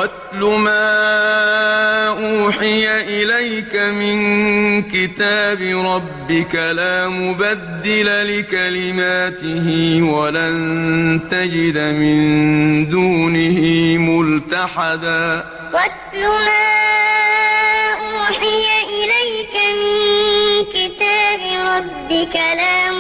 واتل ما أوحي إليك من كتاب ربك لا مبدل لكلماته ولن تجد من دونه ملتحدا واتل ما أوحي إليك من كتاب ربك لا